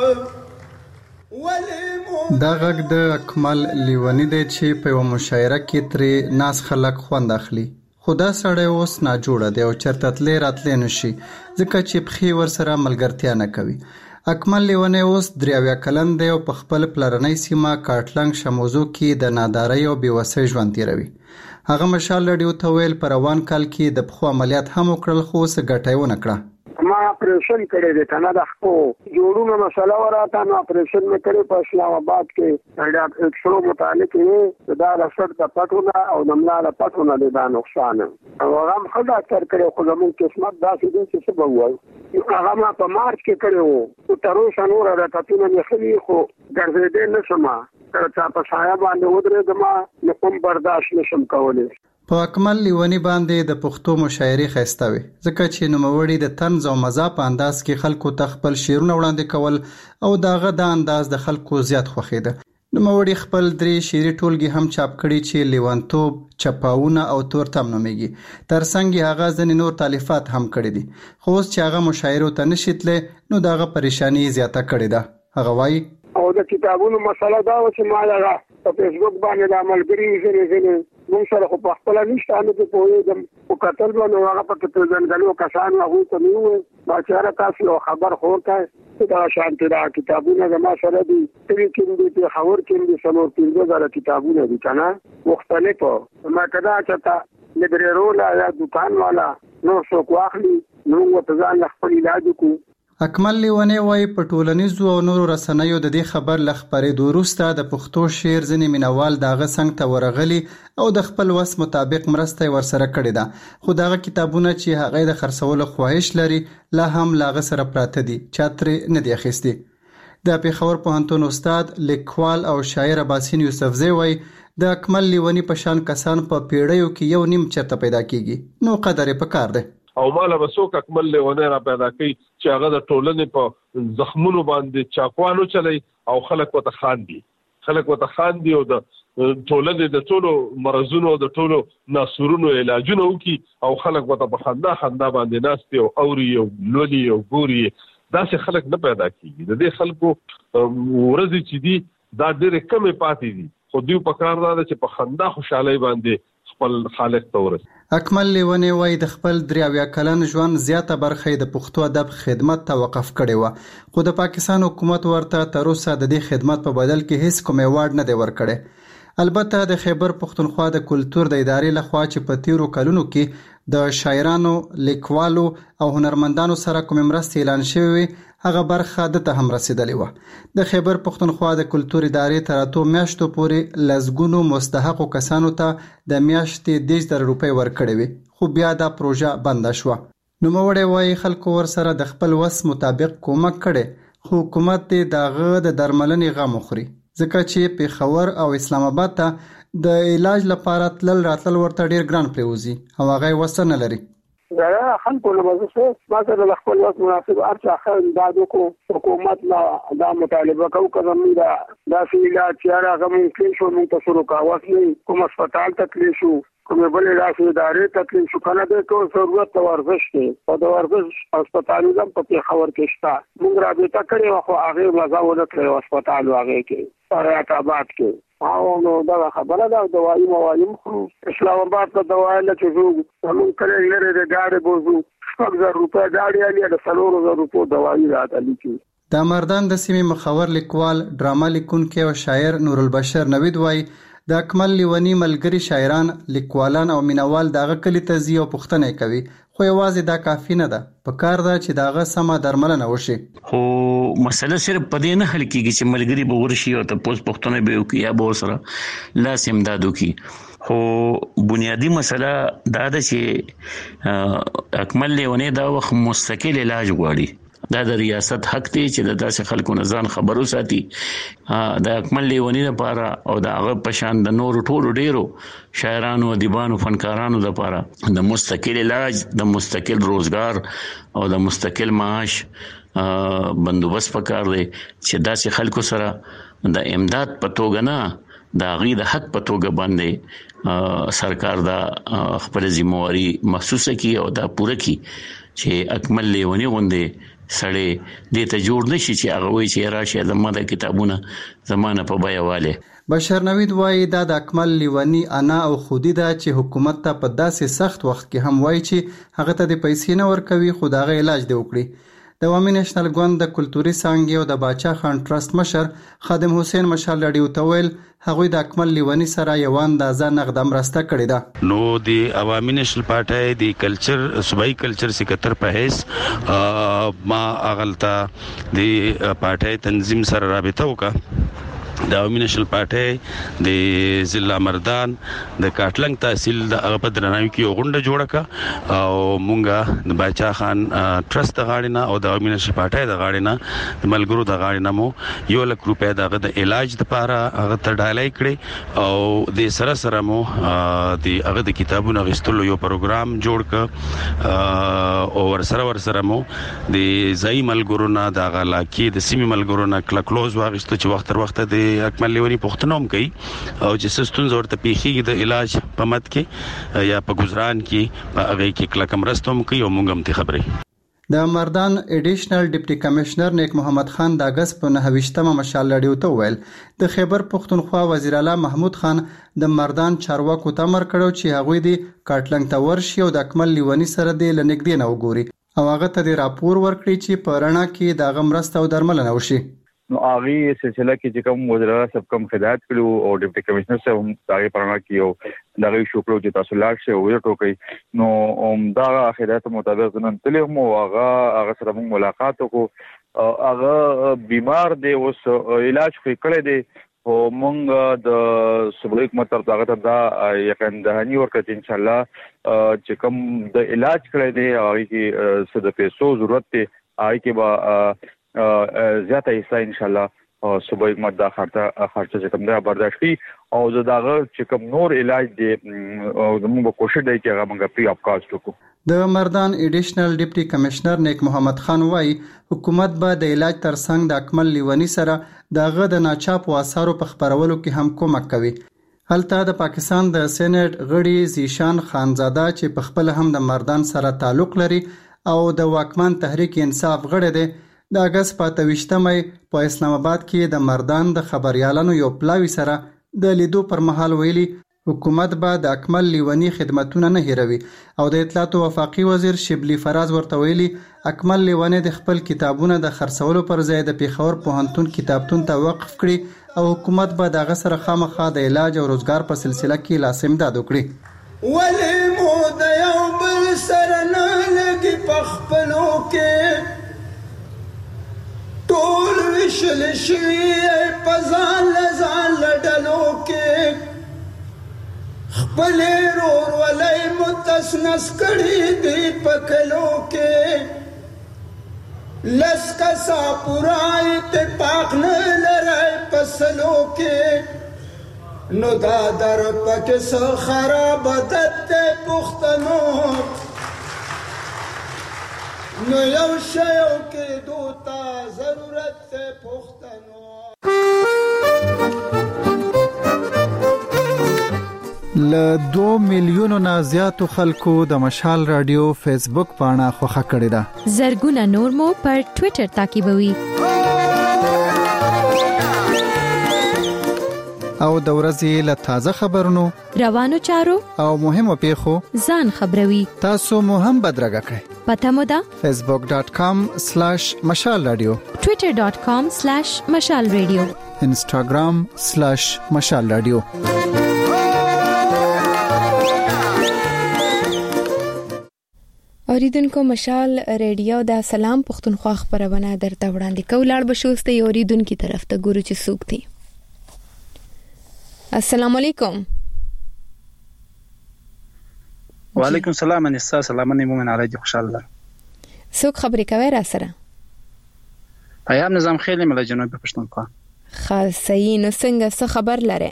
دا غږ د اکمل لیونی دی چې په یو مشاعره کې ترې ناس خلک خوند اخلي. خدا سړی اوس ناجوړه دی او چرته تللی راتلی نشي ځکه چې پښې ورسره ملګرتیا نه کوي. اکمل لیونی اوس درې اویا کلن دی او په خپل پلرنۍ سیمه کاټلنګ شموزو کې د نادارۍ او بېوسۍ ژوند تیروي. هغه مشال راډیو ته ویل په روان کال کې د پښو عملیات هم وکړل خو څه ګټه یې ونه کړه. ما اپریشن کړی دی کنه د خپل جوړونو مسله وراته نو اپریشن مې کړی په اسلام آباد کې دا اکسرو متعلق دی دا رسټ د پټونه او د ملال پټونه دی دا نقصان او هغه خدا تر کړی خو زموږ قسمت داسې دی چې څه به وایي هغه ما په مارچ کې کړی وو تر اوسه نور راټونه مې خلی خو ګرځېدې نشم تر څا په سایه باندې ودرېدم نو کوم برداشت نشم کولی. په اکمل لیونی باندې د پښتو مشاعرې ښایسته وي ځکه چې نوموړي د طنز او مزاح په انداز کې خلکو ته خپل شعرونه وړاندې کول او د هغه د انداز د خلکو زیات خوښېده. نوموړي خپل درې شعري ټولګې هم چاپ کړي چې لیونتوب، چپاونه او تورتم نومیږي. ترڅنګ یې هغه ځینې نور تالیفات هم کړي دي خو اوس چې هغه مشاعرو ته نشي تللی نو د هغه پریشاني زیاته کړې ده. هغه وایي او د کتابونو مسله دا و چې ما هغه په فیسبوک باندې د ملګري ځینې ځینې موږ سره خو په خپله نشته نه چې پوهېږم خو کتل به نو هغه پکې پېژندګلو کسان هغوی ته مې وویل دا چې هره تاسو یو خبر خو ورکړئ چې دغه شانتې دا کتابونه زما سره دي کلي کې دي پېښور کې دي څلور پنځه زره کتابونه دي که نه مختلفو ما که دا چېرته لیبرېروله یا دوکان والا نور څوک واخلي نو موږ ورته ځان له خپل علاج وکړو. اکمل لیونی وایي په ټولنیزو او نورو رسنیو د دې خبر له خپرېدو وروسته د پښتو شعر ځینې مینوال د هغه څنګ ته ورغلي او د خپل وس مطابق مرسته یې ورسره کړې ده خو د هغه کتابونه چې هغه یې د خرڅولو خواهش لري لا هم له هغه سره پراته دي چا ترې نه دي اخیستي. د پېښور پوهنتون استاد لیکوال او شاعر اباسین یوسفزی وایي د اکمل لیونی په شان کسان په پیړیو کې یو نیم چرته پیدا کیږي نو قدر یې پکار دی. او مالا بسوک اکمل لیونی را پیدا کوي چې هغه د ټولنې په زخمونو باندې چاقوانو چلی او خلک ورته خاندي خلک ورته خاندي او د ټولنې د ټولو مرضونو د ټولو ناسورونو علاجونه وکړي او خلک ورته په خندا خندا باندې ناست او اوري او لولي او ګوري. داسې خلک نه پیدا کیږي. د دې خلکو ورځې چې دي دا ډېرې کمې پاتې دي خو دوی په کار دا ده چې په خندا خوشحالۍ باندې خپل خالق ته ورسي. اکمل لیونی وایي د خپل درې اویا کلن ژوند زیاته برخه د پښتو ادب خدمت ته وقف کړې وه خو د پاکستان حکومت ورته تر اوسه د دې خدمت په بدل کې هیڅ کوم ایوارډ نه دی ورکړی. البته د خیبر پښتونخوا د کلتور د ادارې لخوا چې په تیرو کلونو کې د شاعرانو، لیکوالو او هنرمندانو سره کوم مرستې اعلان شوې وي هغه برخه د ته هم رسیدلې وه. د خیبر پښتونخوا د کلتور ادارې تر اتو میاشتو پورې لسګونو مستحقو کسانو ته د میاشتې دېرش زره روپۍ ورکړې وي خو بیا دا پروژه بنده شوه. نوموړی وایي خلکو ورسره د خپل وس مطابق کومک کړی خو حکومت دې د هغه د درملنې غم وخوري ځکه چې پېښور او اسلام آباد ته د علاج لپاره تلل راتلل ورته ډېر ګران پرېوځي او هغه یې وس نه لري. دا خلکو له مزه ما سره د خپل وس مناسب ارچا خل دا د حکومت لا دا مطالبه کوو که زموږ دا داسې علاج چې هغه ممکن شو موږ ته شروع کاوه کوم هسپتال ته تللی شو کومې بلې داسې ادارې ته تللی شو که نه دی که ضرورت د ورزش دی او د ورزش هسپتالونه هم په پېښور کې شته موږ رابطه کړې وه خو هغې مزه ونه کړې هسپتال و هغې کې حیات آباد کې او نو دغه خبره ده دوایي موایي خورو اسلام آباد ته دوایي نه چې ځو زمونږ کلی لرې دی ګاډۍ به ځو شپږ زره روپۍ ګاډۍ الي د څلورو زرو روپو دوایي راته لیکي. د مردان د سیمې مخور لیکوال، ډرامه لیکونکی او شاعر نورالبشر نوید وایي د اکمل لیونی ملګري شاعران، لیکوالان او مینوال دغه کلی ته ځي او پوښتنه کوي خو یوازې دا کافی نه ده په کار ده چې دغه سمه درملنه وشي. خو مسله صرف په دې نه حل کیږي چې ملګري به ورشي او ته پوس پوښتنه به وکړي یا به سره لاس امداد وکړي خو بنیادی مسله دا ده چې اکمل لیونی دا وخت مستقل علاج غواړي. دا د ریاست حق دی چې د داسې خلکو نه ځان خبرو ساتي. د اکمل لیونی لپاره او د هغه پشان د نورو ټولو ډیرو شاعرانو، ادیبانو، فنکارانو لپاره د مستقل علاج، د مستقل روزګار او د مستقل معاش بندوبست پکار دی چې داسې خلکو سره د امداد په توګه نه د هغې د حق په توګه باندې سرکار دا خپل ذمہواری محسوسه کی او دا پوره کی چې اکمل لیونی غوندې سړی دې ته جوړ نشي چې هغه وایي چې راشه زما د کتابونه زمانه په بیاواله. بشر نوید وایي دا د اکمل لیونی انا او خودی دا چې حکومت ته په داسې سخت وخت کې هم وایي چې هغه ته د پیسې نه ورکوي خو د هغه علاج دی وکړي. د عوامي نېشنل ګوند د کلتوري څانګې او د باچا خان ټرست مشر خادم حسین مشال رادیو ته ویل هغوی د اکمل لیونی سره یو اندازه نقد مرسته کړې ده. نو د عوامي نېشنل پارټي د کلچر صوبایي کلچر سکرټر په هیڅ ما اغلتا د پارټي تنظیم سره رابطه وکړه. د عوامي نېشنل پارټي د ضلع مردان د کاټلنګ تحصیل د هغه په درناوي کې یو غونډه جوړه کړه او مونږه د باچا خان ټرست د غاړې نه او د عوامي نېشنل پارټي د غاړې نه د ملګرو د غاړې نه مو یو لک روپیا دغه د علاج لپاره هغه ته ډالۍ کړې او د سره سره مو د هغه د کتابونو غوښتلو یو پروګرام جوړ ک او ور سره ور سره مو د ځای ملګرو نه د غلاکی د سیمې ملګرو نه کلکلوز واغښت چې وخت تر وخت د اکمل لیونی پښتنو هم کوي او چې سستون زور ته پیخي د علاج په مت کې یا په گزاران کې په هغه کې کلکم رستم کوي او موږ هم ته خبرې. د مردان اډیشنل ډیپټي کمشنر نیک محمد خان د اگست په نهه مشال لړیو ته ویل د خیبر پښتونخوا وزیر اعلی محمود خان د مردان چارواکو ته امر کړو چې هغوی د کاټلنګ ته ورشي او د اکمل لیونی سره د لنګدې نه وګوري او هغه ته د راپور ورکړي چې په رڼا کې د غمرست او درملنه وشي. نو هغه سلسله کې چې کوم وزیر اعلی سب کم خدمات کړو او ډیپټي کمشنر سره هم هغه پرانا کې او دغه شکر چې تاسو لاړ شئ او ورته کوي نو هم دا خدمات مطابق نن تلې مو هغه هغه سره موږ ملاقات وکړو. هغه بیمار دی اوس علاج خو کړی دی او موږ د صوبایي حکومت تر هغه دا یقین دهنی ورکړي ان شاء الله چې کوم د علاج کړی دی هغه کې څه د پیسو ضرورت دی هغه کې به زیاته حصہ ان شاء الله صوبایي حکومت دا خرچه خرچه چې کوم دی برداشت کوي او زه داغه چې کوم نور علاج دی او موږ کوشش دی چې هغه موږ پری اپ کاست وکړو. د مردان اډیشنل ډیپټي کمشنر نیک محمد خان وایي حکومت به د علاج ترڅنګ د اکمل لیونی سره دغه د ناچاپ واسارو په خبرولو کې هم کومک کوي. هلته د پاکستان د سېنات غړي زیشان خانزاده چې په خپل هم د مردان سره تعلق لري او د واکمن تحریک انصاف غړي دی د اگست په اته ویشتمه په اسلام آباد کې د مردان د خبريالانو یو پلاوی سره د لیدو پر مهال ویلي حکومت به د اکمل لیونی خدماتونه نه هیروي او د اطلاعات او وفاقي وزیر شبلی فراز ورته ویلي اکمل لیونی د خپل کتابونه د خرڅولو پر ځای د پیښور پوهنتون کتابتون ته وقف کړي او حکومت به دغه سره خامخا د علاج او روزګار په سلسله کې لاس امداد وکړي. ولې مو د یو بل سره نه لګي په خپلو کې ټول وشل شوی په ځان ځان لډلو کې خپل رور ولای متسنس کړي دی په کلو کې لس کسا پورای ته پاک نه لړای پسلو کې نو دا در پکې سو خراب دت پختنو نو یو شیو کې دوتا ضرورت ته پختنو. ل دو میلیونو نه زیاتو خلکو د مشال رادیو فیسبوک پاڼه خوښه کړې ده. زرګونه نور مو پر ټوئیټر تعقیبوي. او د ورځې له تازه خبرونو روانو چارو او مهمو پیښو ځان خبروي. تاسو مو هم بدرګه کړئ. پته مو ده facebook dot com slash mashal radio twitter dot com slash mashal radio instagram slash mashal radio. اوریدونکو مشال ریډیو د سلام پښتونخوا خبرونه درته وړاندې کوي. بشوسته اوریدونکو طرف ته ګورو چې څوک دي. السلام علیکم. وعلیکم السلام انسا سلامونه مومن علی دی خوشاله څوک خبرې کوي را سره پیام نظام خیلی مله جنوبي پښتونخوا خاص صحیح نو څنګه څه خبر لره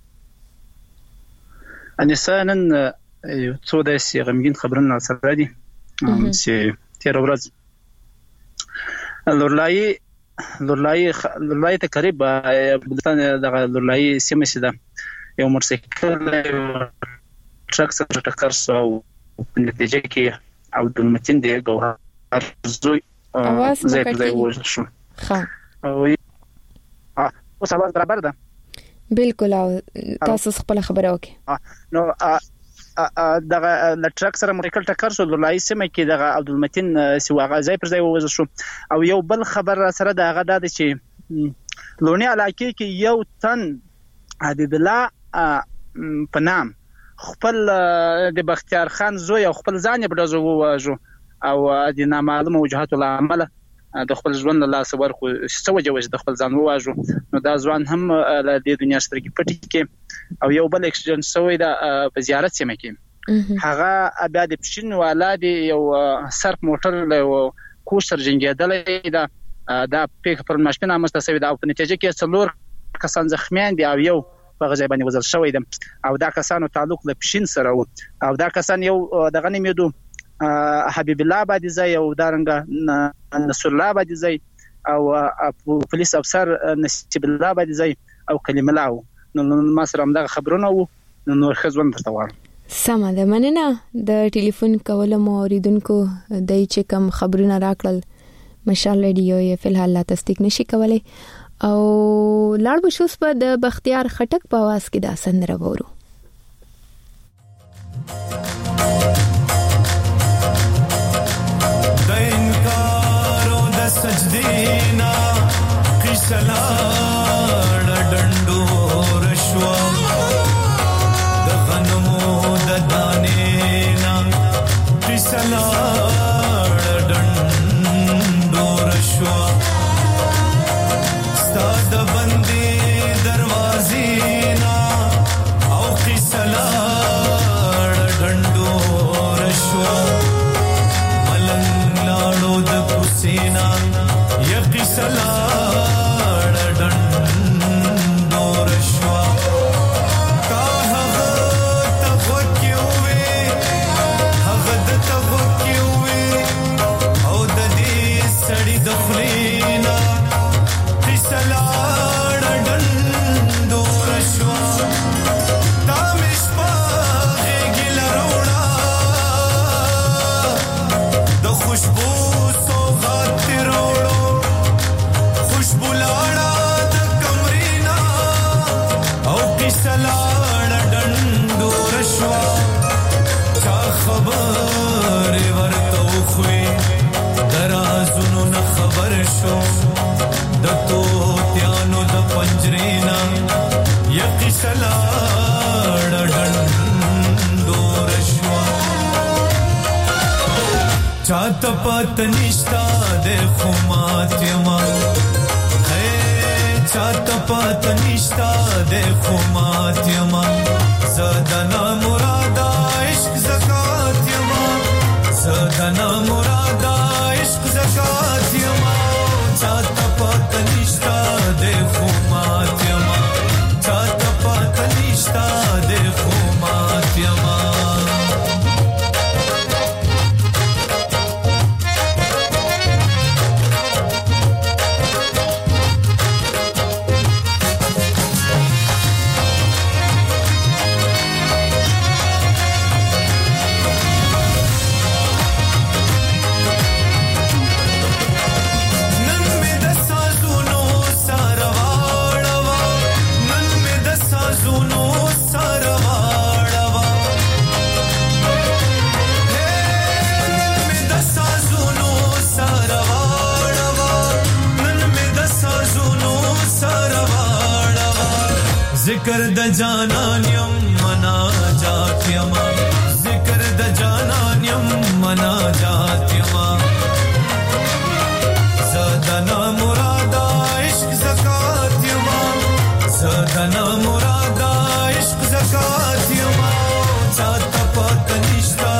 انسا نن یو څو داسې غمګین خبرونه سره دي چې تیر ورځ لورلای لورلای لورلای ته قریب بلتان دغه لورلای سیمه سي ده یو موټرسایکل ټرک سره ټکر شو او په نتیجه کې او د متین دی ګوهر زوی زه په ځای وژل شو ها او اوس اواز برابر ده بالکل او تاسو خپل خبره وکي نو دغه د ټرک سره موټرسایکل ټکر شو لورلای سیمه کې دغه عبدالمتین سیواغه ځای پر ځای وژل شو او یو بل خبر سره دغه د چې لونی علاقې کې یو تن حبیب الله په نام خپل د بختیار خان زوی او خپل ځان یې بډزو وواژو او د نامعلومه وجهات العمل د خپل ژوند له لاسه ورکو څه وجه وجه د خپل ځان وواژو نو دا ځوان هم له دې دنیا سترګې پټې کې او یو بل اکسیډنټ شوی دا په زیارت سیمه کې هغه بیا د پښین والا دی یو سرک موټر له کوشر جنګېدلې دا دا پیک پر ماشین امسته شوی دا په نتیجه کې څلور کسان زخمیان دي او یو په غځای باندې وزل شوی دی او دا کسانو تعلق له پښین سره و او دا کسان یو دغه نیمېدو حبیب الله باندې ځای او دارنګ نصر الله باندې ځای او پولیس افسر نصیب الله باندې ځای او کلمه الله نو ما سره هم دا خبرونه وو نو خزون درته وایم سمه ده مننه د ټلیفون کول مو اوریدونکو دای چې کوم خبرونه راکړل مشال رادیو یې فلحال لا تصدیق نشي کولای او لاړ بشوس په د بختیار خټک په आवाज کې دا سندره وورو د انکار او د سجدینا قسلا ډندو رشوا د غنمو د دانینا قسلا ډندو رشوا ستاد بندي دروازینا او قسلا ډندو رشوا ملنګ لاړو د کوسینا یقي سلا ډندو رشوا کا هغه تفکیوي هغه د تفکیوي او د دې سړی د خلینا قسلا ډندو رشوا تا مشپا غیګل روړا د خوشبو سوغات روړو خوشبو لاړه د کمرینا او قسلا ډندو رشوا چا خبر ورته خوې درازونو نه خبر شو د تو تیانو د پنجرینا یقی سلا ډندو رشوا چات پات نشتا د خمات یما ہے چات پات نشتا د خمات یما زدنا مرادا عشق زکات یما زدنا مرادا عشق زکات یما چات پات نشتا د خمات یما چات پات نشتا د خمات یما ذکر د جانان یم مناجات یما ذکر د جانان یم مناجات یما زدنا مرادا عشق زکات یما زدنا مرادا عشق زکات یما چاته پات نشتا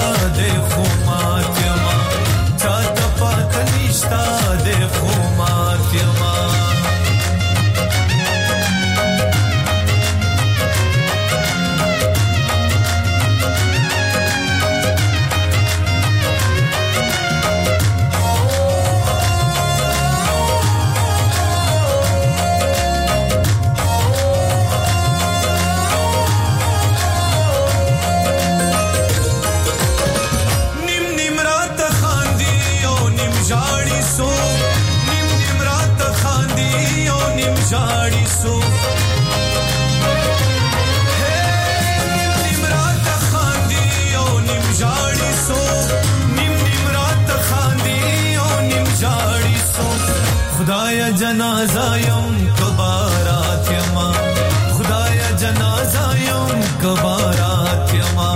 سو نیم نیم رات خاندي او نیم جاړي سو نیم نیم رات خاندي او نیم جاړي سو خدایا جنازه يم کبارات یما خدایا جنازه يم کبارات یما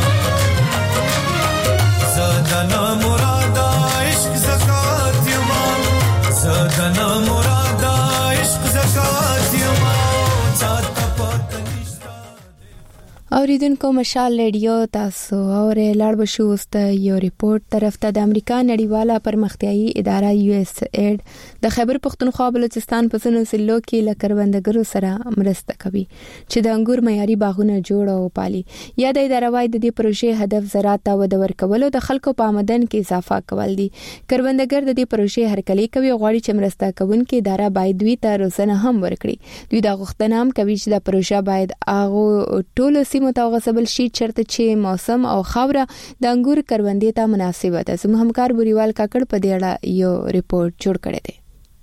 زدنا مرادا عشق زکات یما زدنا مرادا عشق زکات یما چاته پته نشتا اوریدونکو مشال ریډیو تاسو اورې لاړ بشو است یو ریپورت طرف ته د امریکا نړیواله پرمختیایي اداره یو اس ایډ د خیبر پختونخوا بلوچستان په ځینو ضلعو کې له کروندګرو سره مرسته کوي چې د انګور معیاري باغونه جوړ او پالي. یا د اداره وايي د دې پروژې هدف زراعت ته وده ورکول او د خلکو په آمدن کې اضافه کول دي. کروندګر د دې پروژې هرکلی کوي او غواړي چې مرسته کوونکې اداره باید دوی ته روزنه هم ورکړي. دوی دا غوښتنه هم کوي چې د پروژه باید هغه ټول متوغسبل شي چرته چې موسم او خاوره د انګور کروندې ته مناسبه ده. زموږ همکار بوريوال کاکړ په دې اړه یو ریپورت جوړ کړی دی.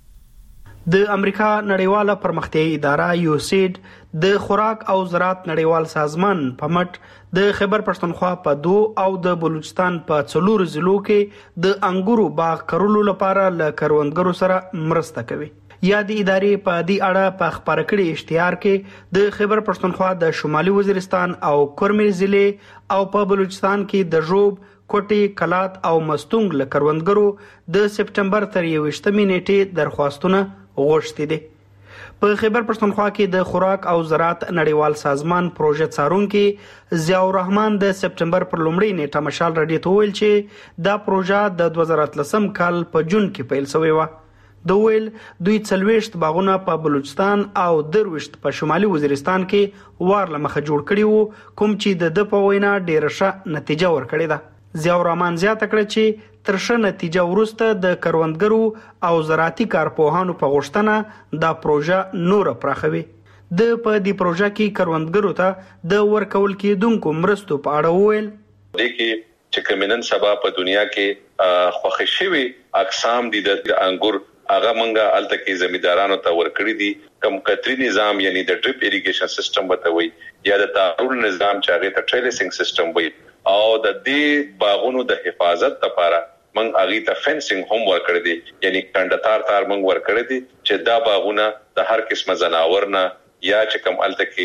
د امریکا نړیواله پرمختیایي اداره یو اس ایډ د خوراک او زراعت نړیوال سازمان په مټ د خیبر پښتونخوا په دو او د بلوچستان په څلور ضلعو کې د انګورو باغ کرلو لپاره له کروندګرو سره مرسته کوي. یا د ادارې په دې اړه په خبره کړي اشتهار کې د خیبر پښتونخوا د شمالي وزیرستان او کورمیر ضلع او په بلوچستان کې د ژوب کوټي کلات او مستونګ له کروندګرو د سپټمبر تر یوویشتمې نیټې درخواستونه غوښتي دي. په خیبر پښتونخوا کې د خوراک او زراعت نړیوال سازمان پروژه څارونکي ضیاء الرحمن د سپټمبر پر لومړۍ نیټه مشال رادیو ته ویل چې دا پروژه د دوه زره اتلسم کال په جون کې پیل شوې و. د ویل دوی څلويشت باغونه په بلوچستان او درويشت په شمالي وزیرستان کې وار لمخه جوړ کړي وو کوم چې د د په وینا ډیره ښه نتیجه ورکړې ده. ضیاء الرحمن زیاته کړه چې تر ښه نتیجه وروسته د کروندګرو او زراعتي کارپوهانو په غوښتنه دا پروژه نور پراخوي. د په دې پروژه کې کروندګرو ته د ورکول کېدونکو مرستو په اړه ویل د کې چې کمنن سبا په دنیا کې خوښ شوی اقسام دي د انګور هغه منګه الته کې زمیندارانو ته ورکړی دي. کم قطري نظام یعنی د ډریپ اریګیشن سیستم وتوي یا د تارول نظام چې هغه ته ټریلسینګ سیستم وي او د دې باغونو د حفاظت لپاره من هغه ته فنسینګ هم ورکړی دي یعنی کندتار تار من ورکړی دي چې دا باغونه د هر قسمه زناور نه یا چې کم الته کې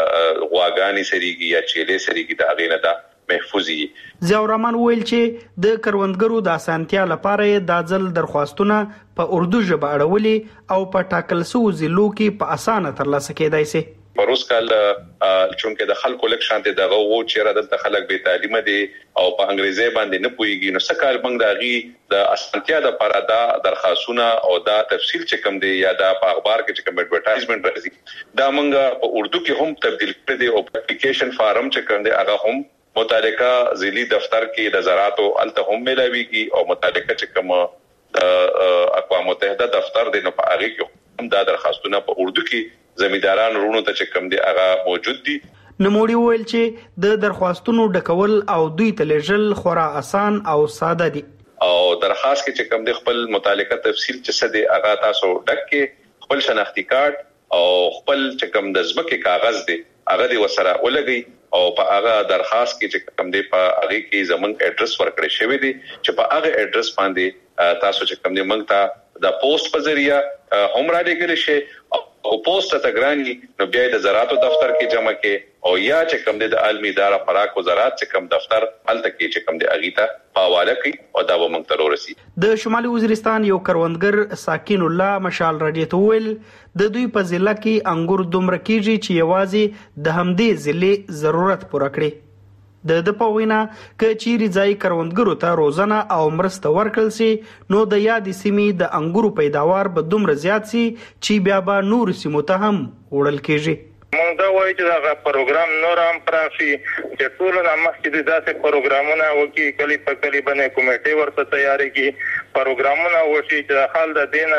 غواګانی سریږي یا چيله سریږي د هغه نه دا محفوظي. ضیاء الرحمن ویل چې د کروندګرو د اسانتیا لپاره د ځل درخواستونه په اردو ژبه اړولې او په ټاکل شوو ضلعو کې په اسانه ترلاسه کېدای شي. پروس کال چونکه د خلکو لک شانته دغه وو چې را دلته خلک به تعلیم دي او په انګریزي باندې نه پويږي نو سکهال بنګ داغي د اسانتیا د لپاره دا درخواستونه او دا تفصیل چې کوم دی یا دا په اخبار کې چې کوم اډورټایزمنت راځي دا مونږ په اردو کې هم تبدیل کړی دی او اپلیکیشن فارم چې کوم دی هغه هم متعلقه ضلعي دفتر کې د زراعت او الته هم ملاويږي او متعلقه چې کوم د اقوام متحده دفتر دی نو په هغه کې هم دا درخواستونه په اردو کې زمینداران ورونو ته چې کوم دی هغه موجود دي. نموړي ویل چې د درخواستونو ډکول او دوی ته لېږل خورا آسان او ساده دي او درخواست کې چې کوم دی خپل متعلقه تفصیل چې څه دی هغه تاسو ډک کې خپل شناختی کارت او خپل چې کوم د ځمکې کاغذ دی هغه دی وسره ولګي او په هغه درخواست کې چې کوم دی په هغه کې زمونږ اډرس ورکړی شوی دی چې په هغه اډرس باندې تاسو چې کوم دی موږ ته د پوسټ په ذریعہ هم را لګل شي او پوسټ ته ګرانی نو بیا د زراعت دفتر کې جمع کې او یا چې کوم دی د عالمي اداره خوراک او زراعت چې کوم دفتر هلته کې چې کوم دی اغیتا حواله کوي او دا به موږ ته ورسي. د شمالي وزیرستان یو کروندګر ساکین الله مشال رادیو ته ویل د دوی په ضلع کې انګور دومره کیږي چې یوازې د همدې ضلع ضرورت پوره کړي. د د پوینا ک چیرې ځای کروندګرو ته روزنه او مرسته ورکړل سي نو د یاد سیمې د انګورو پیداوار به دومره زیات سي چې بیا به نور سیمو ته هم وړل کیږي. مونږ دا وایو چې دا پروګرام نور هم پرافي چې ټول نامخکې د داسې پروګرامونه وکي کلی په کلی باندې کمیټې ورته تیاری کی پروګرامونه وشي چې حال د دین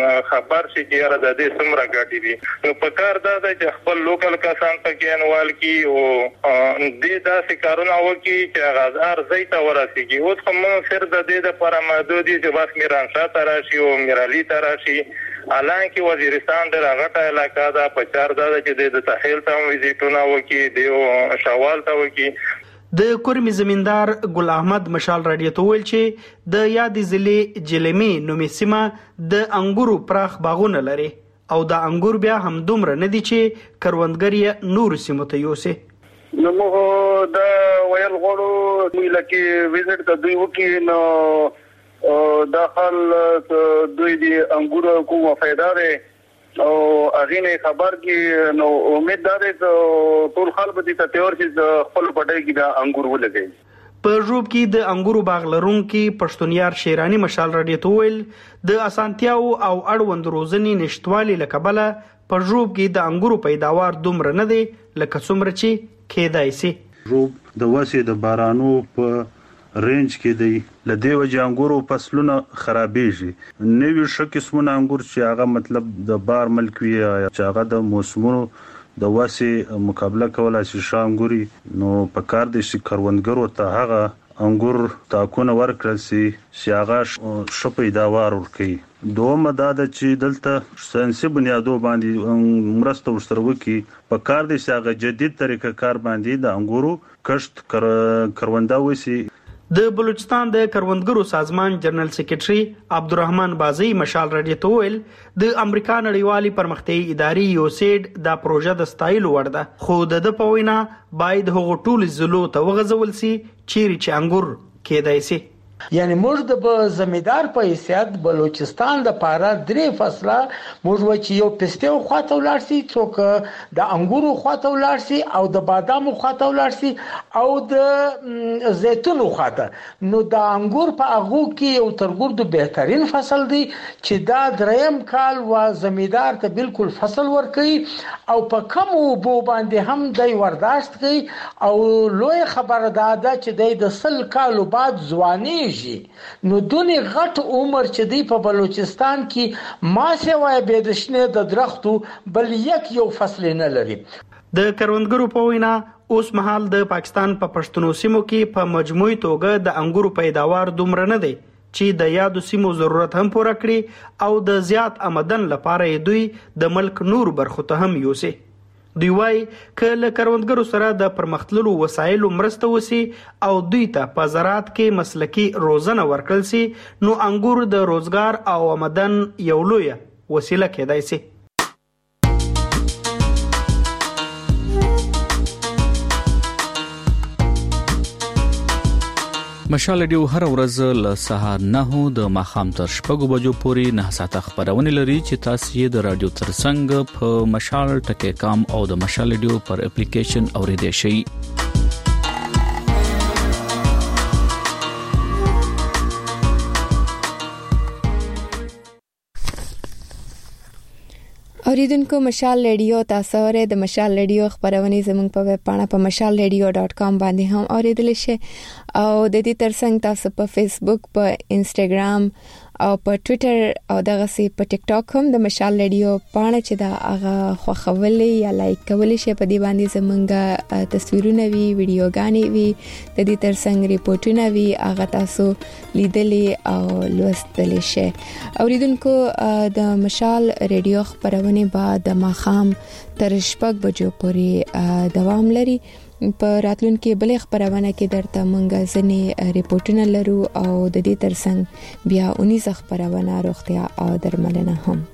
خبر شي چې را د دې څومره ګټي دي نو په کار دا چې خپل لوکل کسان پکې انوال کی او دې داسې کارونه وکي چې غزار زیته ورسیږي اوس کوم سر د دې د پرمادو دي چې بس میران شاته راشي او میرالي تراشي حالانکه وزیرستان د راغټه علاقہ دا پچار دا چې د ساحل ته وزیټونه وکي د شوال ته وکي. د کورمي زمیندار ګل احمد مشال رادیو ته ویل چې د یادې ضلع جلمی نومې سیمه د انګورو پراخ باغونه لري او د انګور بیا هم دومره نه دي چې کروندګر یې نور سیمو ته یوسي. نو موږ د ویل غواړو چې لکه ویزټ ته دوی وکړي نو داخل دوی د انګورو کومه فائدہ ده او اغه نه خبر کې نو امید ده چې ټول خلک به ته تیار شي خپل پټای کې د انګور ولګي. په ژوب کې د انګورو باغ لرونکي پښتونیار شیرانی مشال رادیو ته ویل د اسانتیاو او اړوند روزنې نشټوالي لکبله په ژوب کې د انګورو پیداوار دومره نه دی لکه څومره چې کېدای شي. ژوب د واسي د بارانو په رینج کې دی لدی وجه انګورو فصلونه خرابېږي. نوې شکسمونه انګور چې هغه مطلب د بار ملک وي چې هغه د موسمونو د واسي مقابله کولای شي شانګوري نو په کار دي چې کروندګرو ته هغه انګور تاکونه ورکړل شي چې هغه ښه پیداوار ورکړي. دومره دا د چې دلته ساينسي بنیادو باندې مرسته ورسره وکړي په کار دي چې هغه جدید طریقه کار باندې د انګورو کښت کروندا وسی. د بلوچستان د کروندګرو سازمان جنرال سیکریټري عبدالرحمن بازي مشال رادیو ته ویل د امریکا نړیوالي پرمختیایي ادارې یو سیډ دا پروژه د ستایلو وړ ده خو د د پوینا باید هغه ټول زلو ته وغځول سي چیرې چې انګور کېدای سي. یعنی موږ د زمیدار په حیثیت بلوچستان د پاره درې فصله موږ و چې یو پستیو خواته ولر سي څوک د انګورو خواته ولر سي او د بادامو خواته ولر سي او د زیتونو خواته. نو د انګور په هغه کې یو ترګردو بهترین فصل دی چې دا دریم کال و زمیدار ته بالکل فصل ورکړي او په کم وبو باندې هم دی ورداشت کوي او لوی خبره ده چې د سل کالو بعد ځواني نو دونی غټ عمر چې دی په بلوچستان کې ما سوای به د شنه د درختو بل یک یو فصل نه لري. د کروندګرو په وینا اوس مهال د پاکستان په پښتنو سیمو کې په مجموعي توګه د انګورو پیداوار دومره نه دی چې د یادو سیمو ضرورت هم پوره کړي او د زیات آمدن لپاره دوی د ملک نور برخو ته هم یوسي. دوی وايي کله کروندګرو سره د پرمختللو وسایلو مرسته وسی او دوی ته په زراعت کې مسلکی روزنه ورکړل سي نو انګور د روزګار او آمدن یو لوی وسیله کېدای سي. مشال رادیو هر ورځ له سهار نه د ماخام تر شپږو بجو پورې نه ساعته خبرونه لري چې تاسو یې د رادیو ترڅنګ په مشال ټکی کام او د مشال رادیو پر اپلیکیشن اوریدئ شئ. اوریدونکو مشال رادیو تاسو ورې د مشال رادیو خبرونه زموږ په ویب پاڼه په مشال رادیو ډاټ کام باندې هم اوریدل شئ او د دې ترڅنګ تاسو په فیسبوک په انسټاګرام او په ټوئیټر او دغه سي په ټیک ټاک هم د مشال رادیو پاڼه چې دا هغه خوښولې یا لایک کولې شي په دې باندې زمونږ تصویرونه وی ویډیوګانې وی د دې ترڅنګ ریپورتونه وی هغه تاسو لیدلې او لوستلې شي. اوریدونکو د مشال رادیو خبرونه بعد د ماخام تر شپږ بجو پورې دوام لري. په راتلونکي بلې خبرونه کې درته مونږ ځنې ریپورتونه لرو او د دې ترڅنګ بیا اونیزه خبرونه روغتیا او درملنه هم.